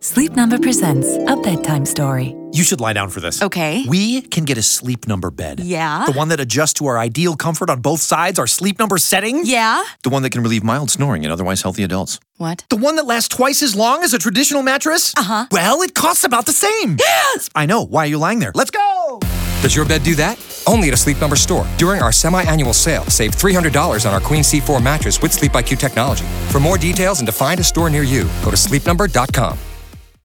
Sleep Number presents a bedtime story. You should lie down for this. Okay. We can get a Sleep Number bed. Yeah? The one that adjusts to our ideal comfort on both sides, our Sleep Number setting. Yeah? The one that can relieve mild snoring in otherwise healthy adults. What? The one that lasts twice as long as a traditional mattress. Uh-huh. Well, it costs about the same. Yes! I know. Why are you lying there? Let's go! Does your bed do that? Only at a Sleep Number store. During our semi-annual sale, save $300 on our Queen C4 mattress with Sleep IQ technology. For more details and to find a store near you, go to sleepnumber.com.